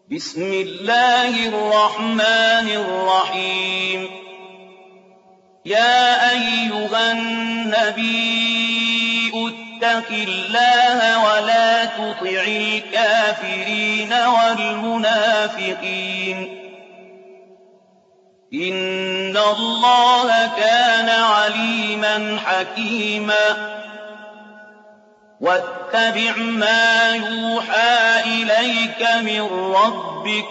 بسم الله الرحمن الرحيم يا أيها النبي اتق الله ولا تطع الكافرين والمنافقين إن الله كان عليما حكيما واتبع ما يوحى إليك من ربك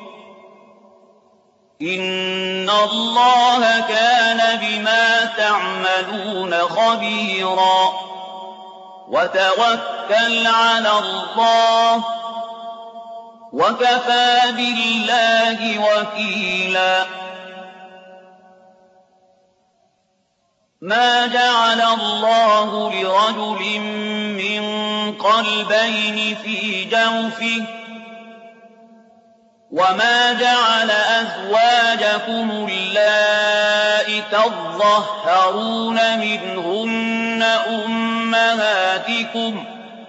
إن الله كان بما تعملون خبيرا وتوكل على الله وكفى بالله وكيلا ما جعل الله لرجل من قلبين في جوفه وما جعل أزواجكم اللائي تظاهرون منهن أمهاتكم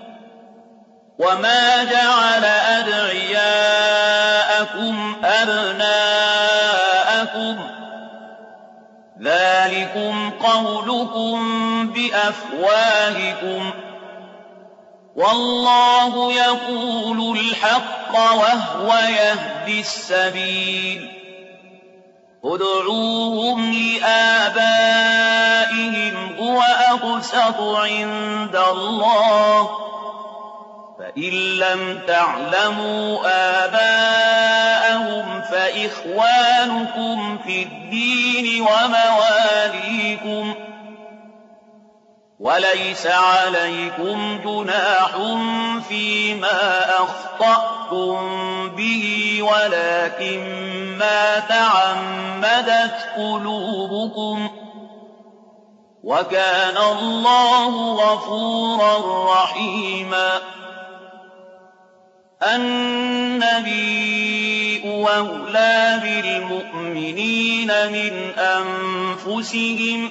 وما جعل أدعياءكم أبناءكم ذلكم قولكم بأفواهكم والله يقول الحق وهو يهدي السبيل ادعوهم لآبائهم هو أقسط عند الله فإن لم تعلموا آباءهم فإخوانكم في الدين ومواليكم وليس عليكم جناح فيما أخطأتم به ولكن ما تعمدت قلوبكم وكان الله غفورا رحيما النبي أولى بالمؤمنين من أنفسهم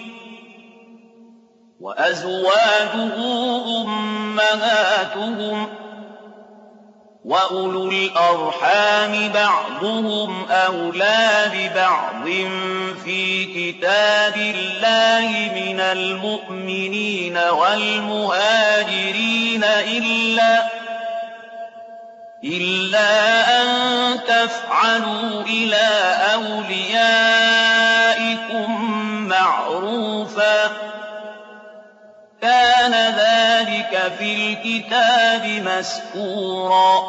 وأزواجه أمهاتهم وأولو الأرحام بعضهم أولى ببعض في كتاب الله من المؤمنين والمهاجرين إلا أن تفعلوا إلى أوليائكم معروفا كان ذلك في الكتاب مسكورا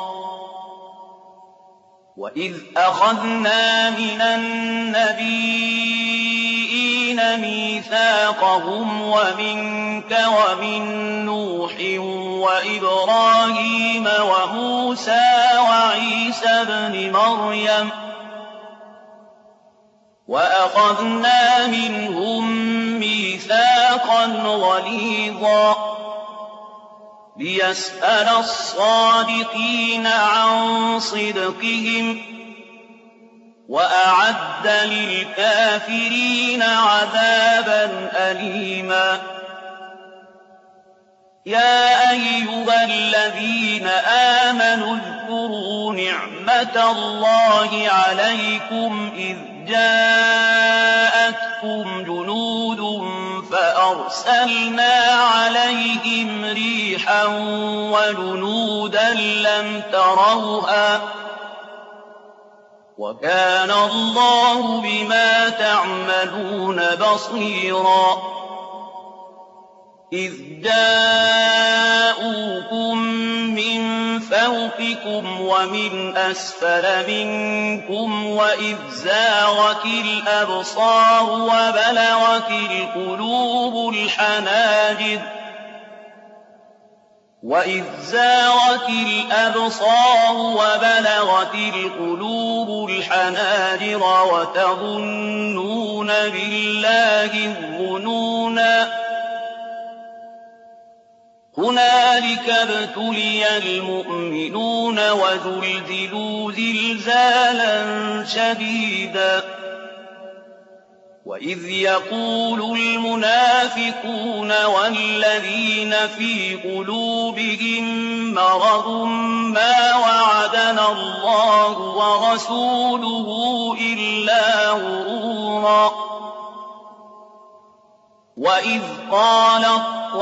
وإذ أخذنا من النبيين ميثاقهم ومنك ومن نوح وإبراهيم وموسى وعيسى ابن مريم وأخذنا منهم ميثاقا غليظا ليسأل الصادقين عن صدقهم وأعد للكافرين عذابا أليما يا أيها الذين آمنوا اذكروا نعمة الله عليكم إذ جاءتكم جنود فأرسلنا عليهم ريحا وجنودا لم تروها وكان الله بما تعملون بصيرا إذ جاءوكم من فوقكم ومن أسفل منكم وإذ زاغت الأبصار وبلغت القلوب الحناجر وتظنون بالله الظنونا هنالك ابتلي المؤمنون وزلزلوا زلزالا شديدا وإذ يقول المنافقون والذين في قلوبهم مرض ما وعدنا الله ورسوله إلا غرورا وإذ قالت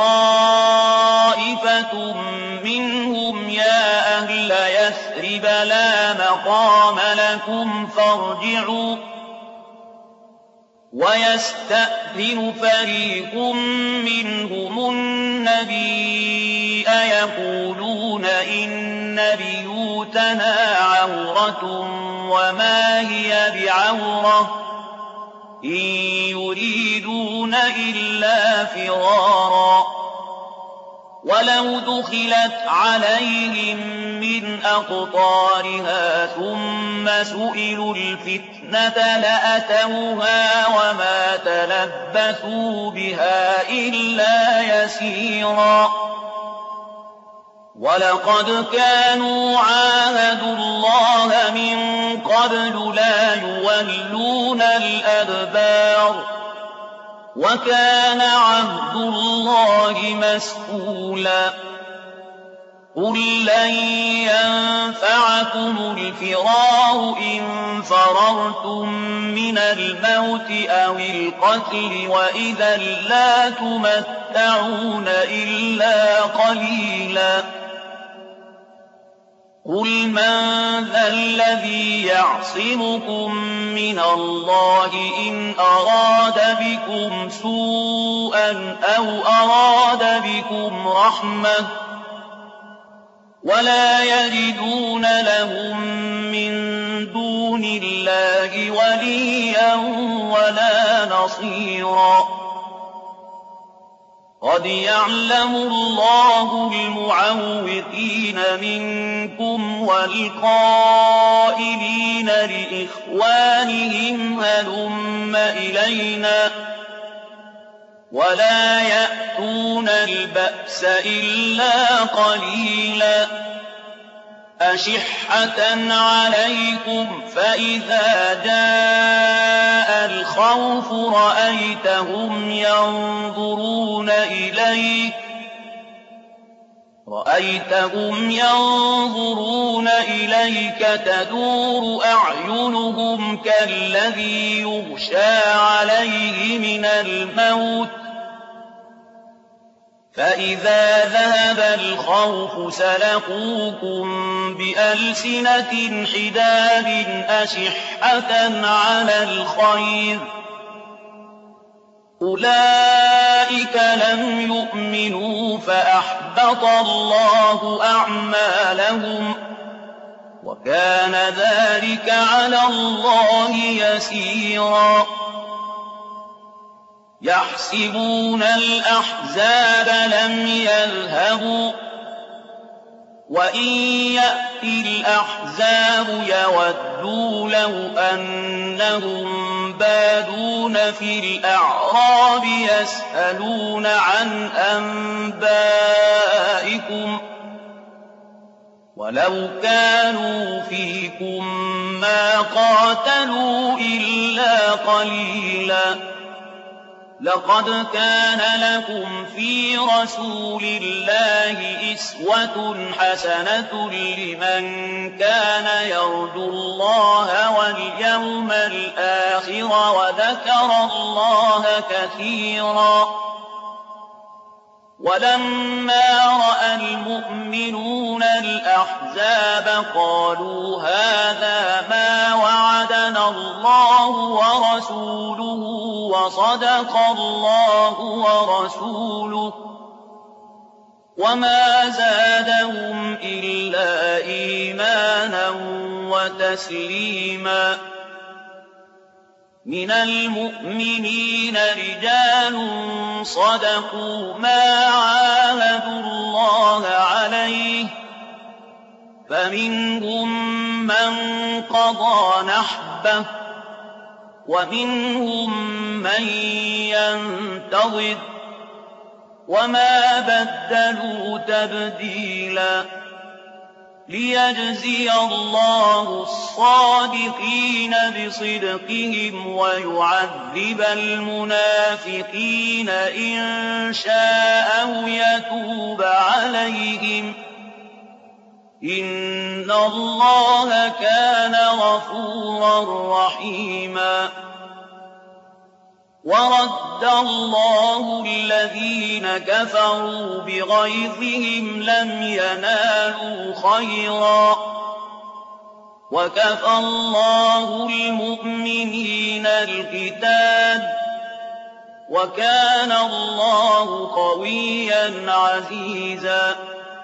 طائفة منهم يا أهل يثرب لا مقام لكم فارجعوا ويستأذن فريق منهم النبي يقولون إن بيوتنا عورة وما هي بعورة إن يريدون إلا فرارا ولو دخلت عليهم من أقطارها ثم سئلوا الفتنة لأتوها وما تلبثوا بها إلا يسيرا ولقد كانوا عاهدوا الله من قبل لا يولون الأدبار وكان عهد الله مسئولا قل لن ينفعكم الفرار إن فررتم من الموت أو القتل وإذا لا تمتعون إلا قليلا قل من ذا الذي يعصمكم من الله إن أراد بكم سوءا أو أراد بكم رحمة ولا يجدون لهم من دون الله وليا ولا نصيرا قد يعلم الله المعوقين منكم والقائلين لإخوانهم هلم إلينا ولا يأتون البأس إلا قليلا أشحة عليكم فإذا جاء الخوف رأيتهم ينظرون إليك تدور أعينهم كالذي يغشى عليه من الموت فإذا ذهب الخوف سلقوكم بألسنة حداد أشحة على الخير أولئك لم يؤمنوا فأحبط الله أعمالهم وكان ذلك على الله يسيرا يحسبون الأحزاب لم يذهبوا وإن يأتي الأحزاب يودوا لو أنهم بادون في الأعراب يسألون عن أنبائكم ولو كانوا فيكم ما قاتلوا إلا قليلا لقد كان لكم في رسول الله أسوة حسنة لمن كان يرجو الله واليوم الآخر وذكر الله كثيرا ولما رأى المؤمنون الأحزاب قالوا هذا ما وعدنا الله ورسوله وصدق الله ورسوله وما زادهم إلا إيمانا وتسليما من المؤمنين رجال صدقوا ما عاهدوا الله عليه فمنهم من قضى نحبه ومنهم من ينتظر وما بدلوا تبديلا ليجزي الله الصادقين بصدقهم ويعذب المنافقين إن شاء أو يتوب عليهم إن الله كان غفورا رحيما ورد الله الذين كفروا بغيظهم لم ينالوا خيرا وكفى الله المؤمنين القتال وكان الله قويا عزيزا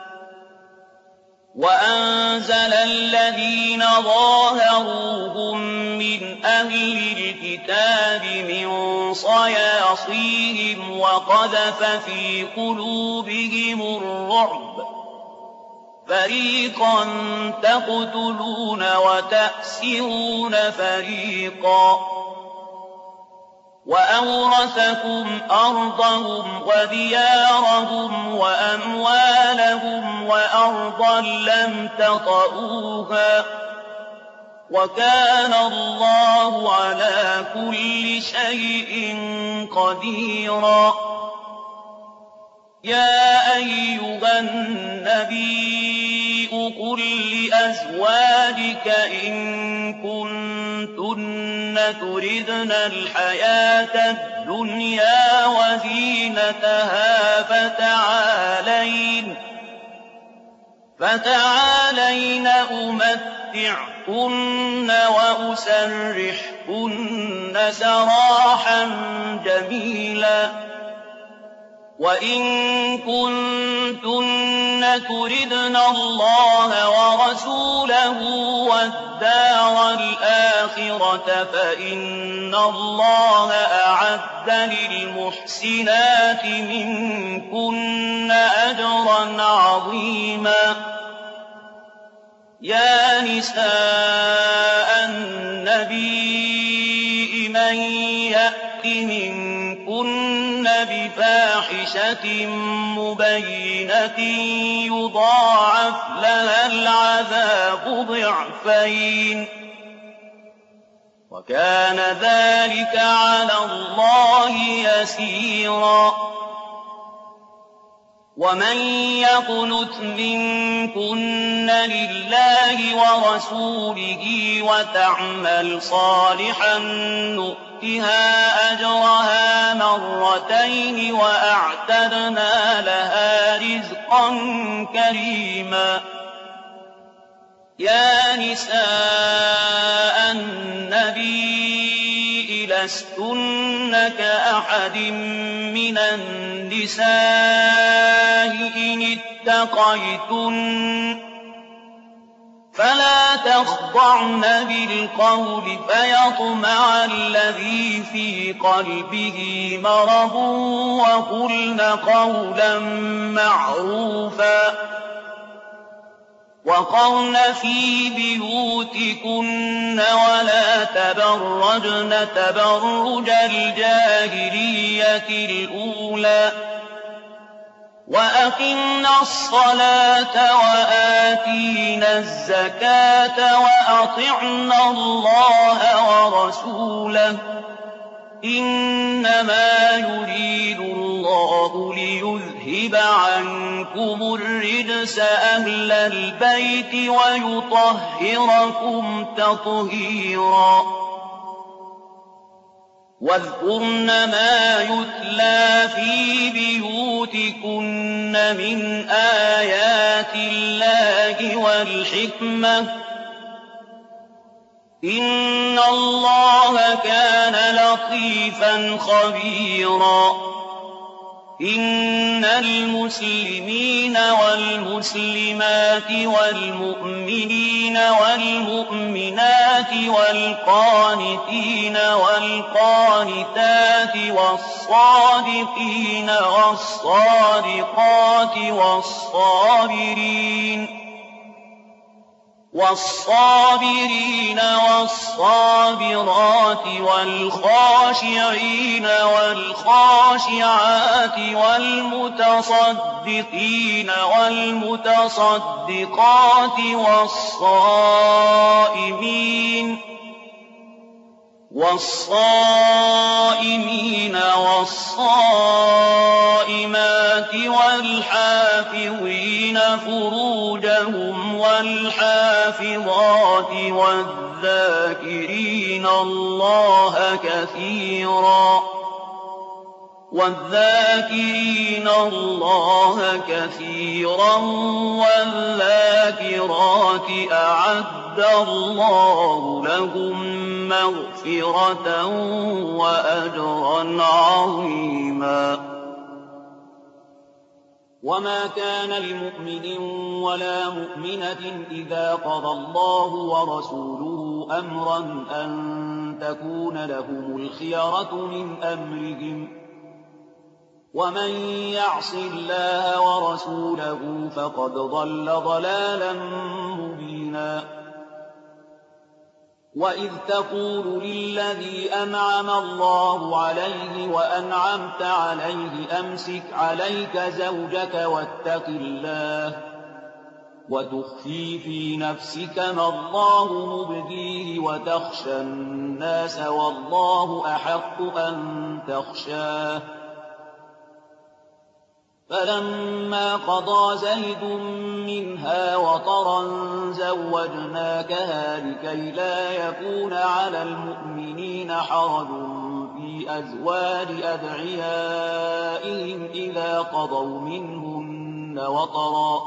وأنزل الذين ظاهروهم من أهل الكتاب من صياصيهم وقذف في قلوبهم الرعب فريقا تقتلون وتأسرون فريقا وأورثكم أرضهم وديارهم وأموالهم وأرضا لم تطئوها وكان الله على كل شيء قديرا يا أيها النبي قل لأزواجك إن كنتن تردن الحياة الدنيا وزينتها فتعالين أمتعكن وأسرحكن سراحا جميلا وإن كنتن تردن الله ورسوله والدار الآخرة فإن الله أعد للمحسنات منكن أجرا عظيما يا نساء النبي من يأت منكن بفاحشة مبينة يضاعف لها العذاب ضعفين وكان ذلك على الله يسيرا ومن يقنت منكن لله ورسوله وتعمل صالحا نؤتها أجرها مرتين وأعتدنا لها رزقا كريما يا نساء النبي لستن كأحد من النساء إن اتقيتن فلا تخضعن بالقول فيطمع الذي في قلبه مرض وقلن قولا معروفا وقرن في بيوتكن ولا تبرجن تبرج الجاهلية الأولى وأقمنا الصلاة وآتينا الزكاة وأطعنا الله ورسوله إنما يريد الله ليذهب عنكم الرجس أهل البيت ويطهركم تطهيرا واذكرن ما يتلى في بيوتكن من آيات الله والحكمة إن الله كان لطيفا خبيرا إن المسلمين والمسلمات والمؤمنين والمؤمنات والقانتين والقانتات والصادقين والصادقات والصابرين والصابرات والخاشعين والخاشعات والمتصدقين والمتصدقات والصائمين وَالصَّائِمِينَ وَالصَّائِمَاتِ وَالْحَافِظِينَ فُرُوجَهُمْ وَالْحَافِظَاتِ وَالذَّاكِرِينَ اللَّهَ كَثِيرًا وَالذَّاكِرَاتِ أَعَدَّ اللَّهُ لَهُم مَّغْفِرَةً وَأَجْرًا عَظِيمًا. وَمَا كَانَ لِمُؤْمِنٍ وَلَا مُؤْمِنَةٍ إِذَا قَضَى اللَّهُ وَرَسُولُهُ أَمْرًا أَن تَكُونَ لَهُمُ الْخِيَرَةُ مِنْ أَمْرِهِمْ ۗ وَمَن يَعْصِ اللَّهَ وَرَسُولَهُ فَقَدْ ضَلَّ ضَلَالًا مُّبِينًا. وَإِذْ تَقُولُ لِلَّذِي أَنْعَمَ اللَّهُ عَلَيْهِ وَأَنْعَمْتَ عَلَيْهِ أَمْسِكْ عَلَيْكَ زَوْجَكَ وَاتَّقِ اللَّهَ وَتُخْفِي فِي نَفْسِكَ مَا اللَّهُ مُبْدِيهِ وَتَخْشَى النَّاسَ وَاللَّهُ أَحَقُّ أَن تَخْشَاهُ. فَلَمَّا قَضَىٰ زَيْدٌ مِّنْهَا وَطَرًا زَوَّجْنَاكَهَا لِكَيْ لَا يَكُونَ عَلَى الْمُؤْمِنِينَ حَرَجٌ فِي أَزْوَاجِ أَدْعِيَائِهِمْ إِذَا قَضَوْا مِنْهُنَّ وَطَرًا ۚ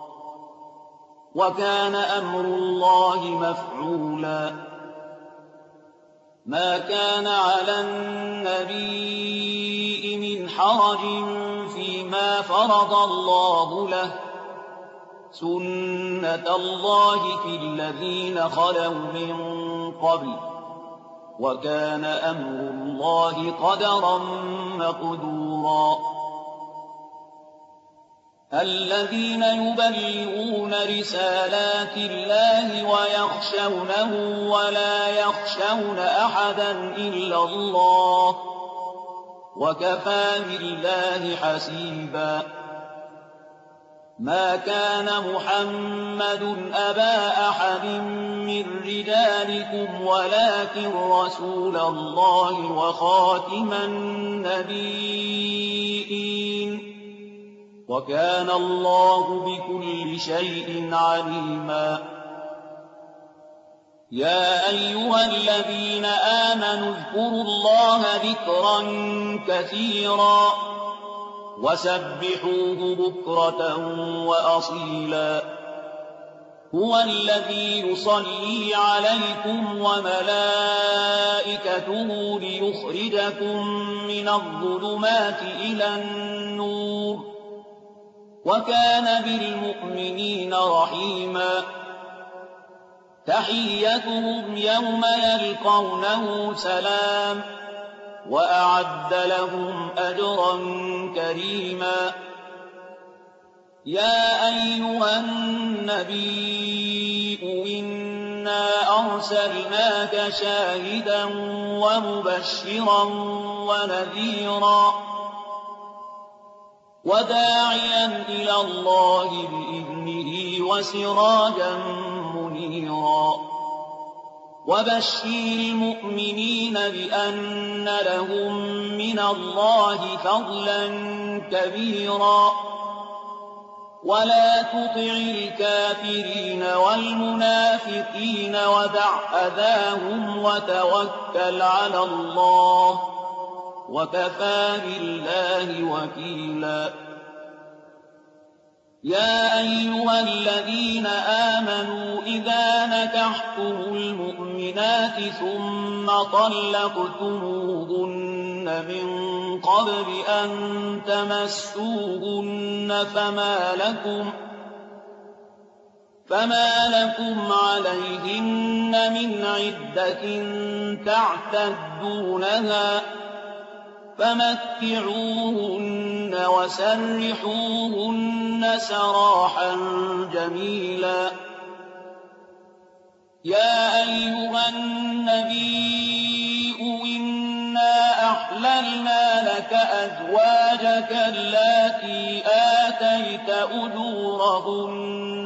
وَكَانَ أَمْرُ اللَّهِ مَفْعُولًا. مَا كَانَ عَلَى النَّبِيِّ مِنْ حَرَجٍ فِيمَا فَرَضَ اللَّهُ لَهُ ۚ سُنَّةَ اللَّهِ فِي الَّذِينَ خَلَوْا مِن قَبْلُ ۚ وَكَانَ أَمْرُ اللَّهِ قَدَرًا مَّقْدُورًا. الَّذِينَ يُبَلِّغُونَ رِسَالَاتِ اللَّهِ وَيَخْشَوْنَهُ وَلَا يَخْشَوْنَ أَحَدًا إِلَّا اللَّهَ ۗ وَكَفَىٰ بِاللَّهِ حَسِيبًا. مَا كَانَ مُحَمَّدٌ أَبَا أَحَدٍ مِّن رِّجَالِكُمْ وَلَٰكِن رَّسُولَ اللَّهِ وَخَاتِمَ النَّبِيِّينَ ۗ وَكَانَ اللَّهُ بِكُلِّ شَيْءٍ عَلِيمًا. يَا أَيُّهَا الَّذِينَ آمَنُوا اذْكُرُوا اللَّهَ ذِكْرًا كَثِيرًا وَسَبِّحُوهُ بُكْرَةً وَأَصِيلًا. هُوَ الَّذِي يُصَلِّي عَلَيْكُمْ وَمَلَائِكَتُهُ لِيُخْرِجَكُم مِّنَ الظُّلُمَاتِ إِلَى النُّورِ ۚ وَكَانَ بِالْمُؤْمِنِينَ رَحِيمًا. تَحِيَّتُهُمْ يَوْمَ يَلْقَوْنَهُ سَلَامٌ ۚ وَأَعَدَّ لَهُمْ أَجْرًا كَرِيمًا. يَا أَيُّهَا النَّبِيُّ إِنَّا أَرْسَلْنَاكَ شَاهِدًا وَمُبَشِّرًا وَنَذِيرًا وَدَاعِيًا إِلَى اللَّهِ بِإِذْنِهِ وَسِرَاجًا مُّنِيرًا. وَبَشِّرِ الْمُؤْمِنِينَ بِأَنَّ لَهُم مِّنَ اللَّهِ فَضْلًا كَبِيرًا. وَلَا تُطِعِ الْكَافِرِينَ وَالْمُنَافِقِينَ وَدَعْ أَذَاهُمْ وَتَوَكَّلْ عَلَى اللَّهِ ۚ وَكَفَىٰ بِاللَّهِ وَكِيلًا. يَا أَيُّهَا الَّذِينَ آمَنُوا إِذَا نَكَحْتُمُ الْمُؤْمِنَاتِ ثُمَّ طَلَّقْتُمُوهُنَّ مِن قَبْلِ أَن تَمَسُّوهُنَّ فَمَا لَكُمْ عَلَيْهِنَّ مِنْ عِدَّةٍ تَعْتَدُّونَهَا ۖ فَمَتِّعُوهُنَّ وَسَرِّحُوهُنَّ سَرَاحًا جَمِيلًا. يَا أَيُّهَا النَّبِيُّ إِنَّا أَحْلَلْنَا لَكَ أَزْوَاجَكَ اللَّاتِي آتَيْتَ أُجُورَهُنَّ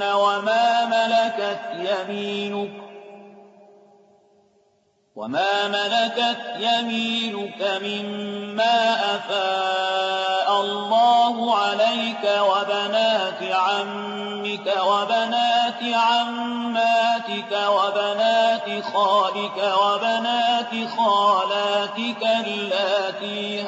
وما ملكت يمينك مما أفاء الله عليك وبنات عمك وبنات عماتك وبنات خالك وبنات خالاتك اللاتي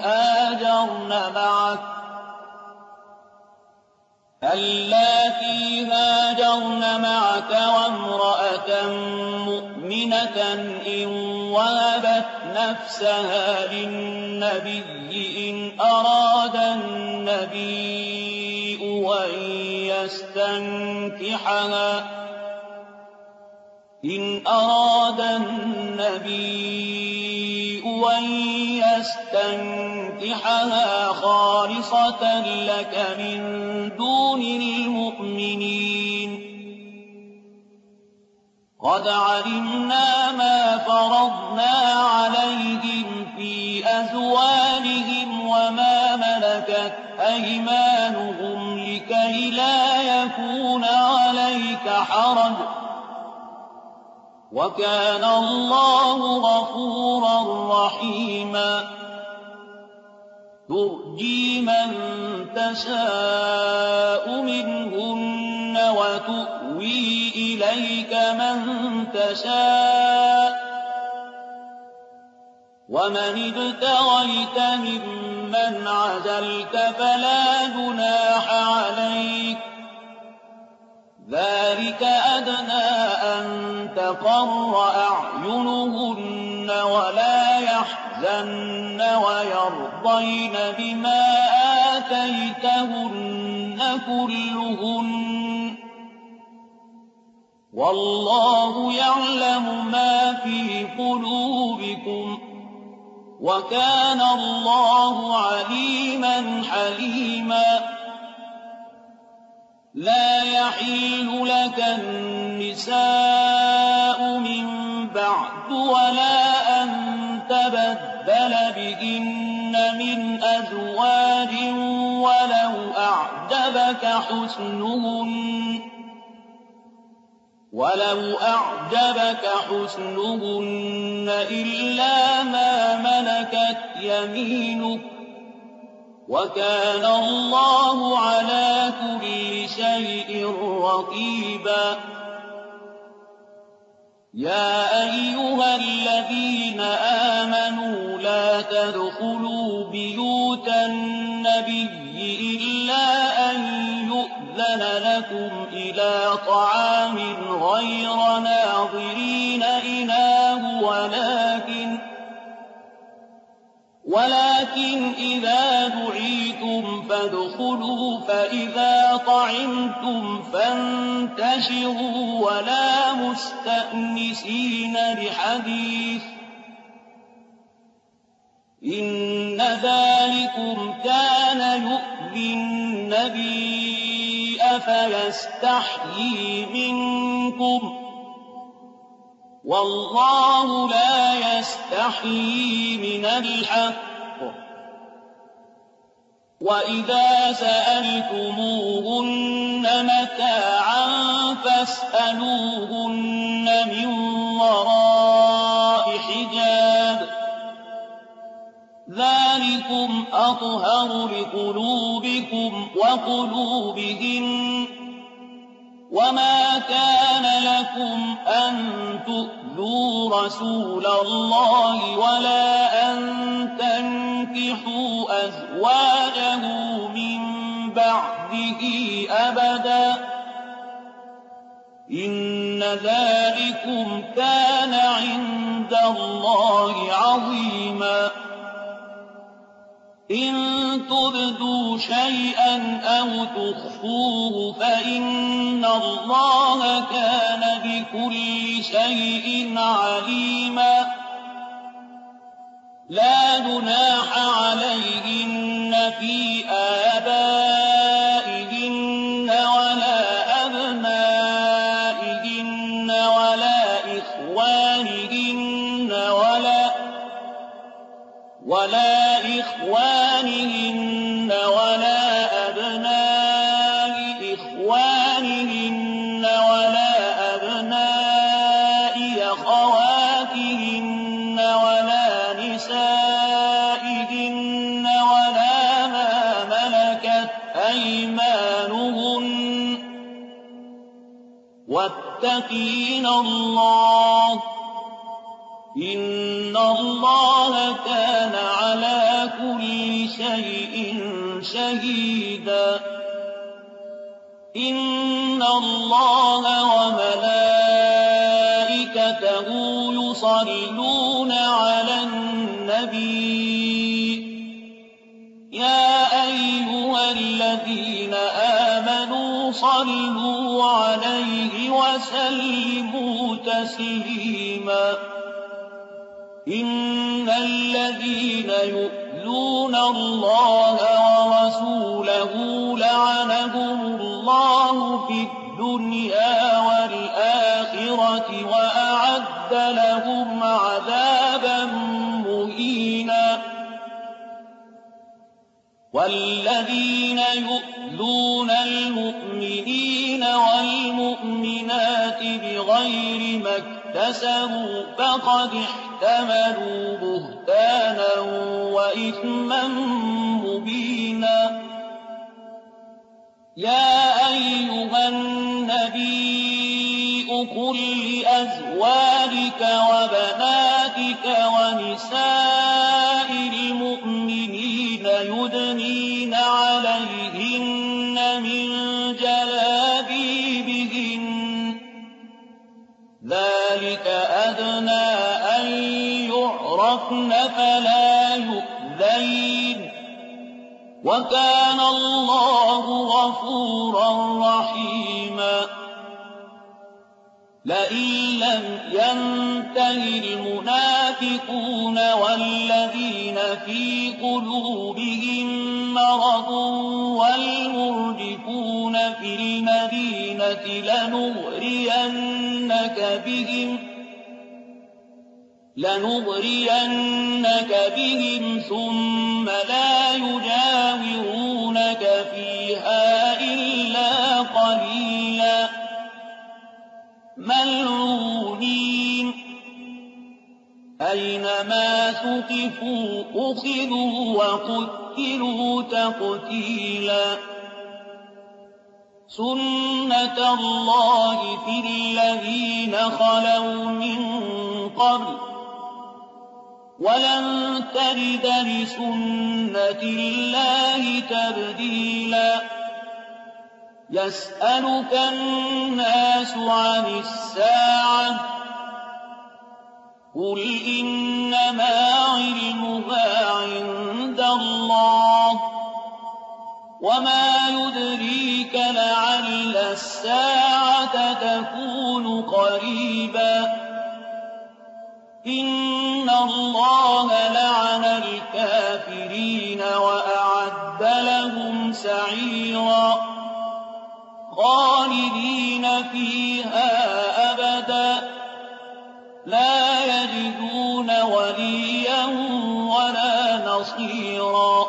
هاجرن معك وامرأة مؤمنة إن وهبت نفسها للنبي إن أراد النبي أن يستنكحها خالصة لك من دون المؤمنين قد علمنا ما فرضنا عليهم في أزواجهم وما ملكت أيمانهم لكي لا يكون عليك حرج وكان الله غفورا رحيما ترجي من تشاء منهن وتؤوي إليك من تشاء ومن ابتغيت ممن عزلت فلا جناح عليك ذلك أدنى أن تقر أعينهن ولا يحزن ويرضين بما آتيتهن كلهن والله يعلم ما في قلوبكم وكان الله عليما حليما لا يحل لك النساء من بعد ولا أن تبدل بهن من أزواج ولو أعجبك حسنهن إلا ما ملكت يمينك وكان الله على كل شيء رقيبا يا أيها الذين آمنوا لا تدخلوا بيوت النبي إلا أن يؤذن لكم إلى طعام غير ناظرين إناه ولكن إذا دعيتم فادخلوا فإذا طعمتم فانتشروا ولا مستأنسين لحديث إن ذلكم كان يؤذي النبي فيستحيي منكم والله لا يستحيي من الحق وإذا سألتموهن متاعا فاسألوهن من وراء حجاب ذلكم أطهر لقلوبكم وقلوبهن وما كان لكم أن تؤذوا رسول الله ولا أن تنكحوا أزواجه من بعده أبدا إن ذلكم كان عند الله عظيما إن تبدوا شيئا أو تخفوه فإن الله كان بكل شيء عليما لا جناح عليهن في آبائهن ولا أبنائهن ولا إخوانهن ولا أبناء إخوانهن ولا أبناء أخواتهن واتقين الله إن الله كان على كل شيء شهيدا إن الله وملائكته يصلون على النبي يا أيها الذين آمنوا صلوا عليه وسلموا تسليما إن الذين يؤذون الله ورسوله لعنهم الله في الدنيا والآخرة وأعد لهم عذابا مهينا والذين يؤذون المؤمنين والمؤمنات بغير ما اكتسبوا فقد احتملوا بهتانا وإثما مبينا يا أيها النبي قل لأزواجك وبناتك ونساء المؤمنين يدنين عليهن من جلابيبهن ذلك أدنى أن يعرفن فلا يؤذين وكان الله غفورا رحيما لئن لم ينته المنافقون والذين في قلوبهم مرض والمرجفون في المدينة لنغرينك بهم ثم لا يجاورونك فيها إلا قليلا ملعونين أينما ثقفوا أخذوا وقتلوا تقتيلا سنة الله في الذين خلوا من قبل ولن تجد لسنة الله تبديلا يسألك الناس عن الساعة قل إنما علمها عند الله وما يدريك لعل الساعة تكون قريبا إن الله لعن الكافرين وأعد لهم سعيرا خالدين فيها أبدا لا يجدون وليا ولا نصيرا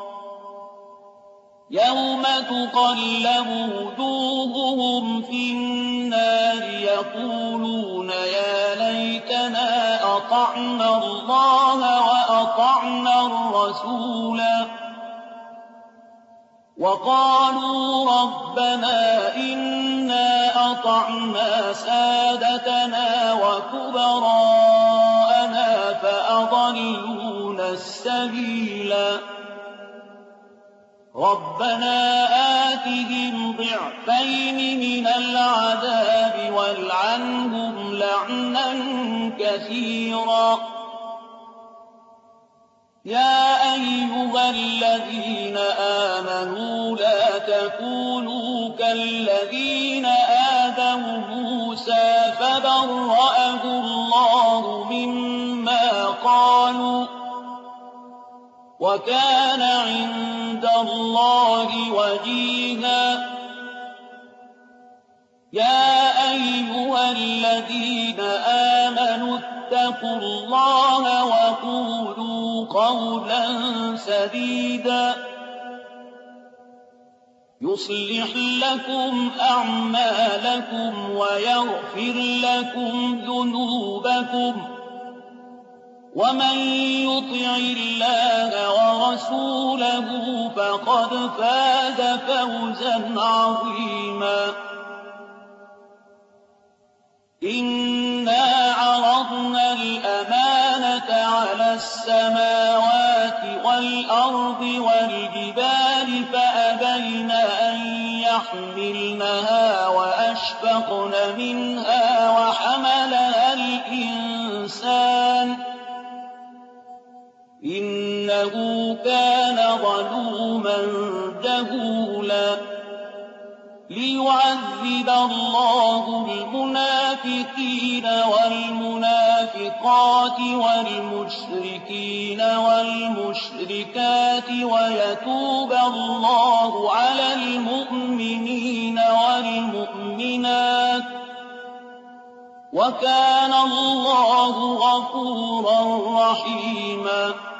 يوم تقلب وجوههم في النار يقولون يا ليتنا أطعنا الله وأطعنا الرسولا وقالوا ربنا إنا أطعنا سادتنا وكبراءنا فأضلونا السبيلا ربنا آتهم ضعفين من العذاب والعنهم لعنا كثيرا يا أيها الذين آمنوا لا تكونوا كالذين آذوا موسى فبرأه الله مما قالوا وكان عند الله وجيها يا أيها الذين آمنوا اتقوا الله وقولوا قولا سديدا يصلح لكم أعمالكم ويغفر لكم ذنوبكم ومن يطع الله ورسوله فقد فاز فوزا عظيما إِنَّا عَرَضْنَا الْأَمَانَةَ عَلَى السَّمَاوَاتِ وَالْأَرْضِ وَالْجِبَالِ فَأَبَيْنَ أَن يَحْمِلْنَهَا وَأَشْفَقْنَ مِنْهَا وَحَمَلَهَا الْإِنسَانُ ۖ إِنَّهُ كَانَ ظَلُومًا جَهُولًا لِّيُعَذِّبَ اللَّهُ الْمُنَافِقِينَ وَالْمُنَافِقَاتِ وَالْمُشْرِكِينَ وَالْمُشْرِكَاتِ وَيَتُوبَ اللَّهُ عَلَى الْمُؤْمِنِينَ وَالْمُؤْمِنَاتِ ۗ وَكَانَ اللَّهُ غَفُورًا رَّحِيمًا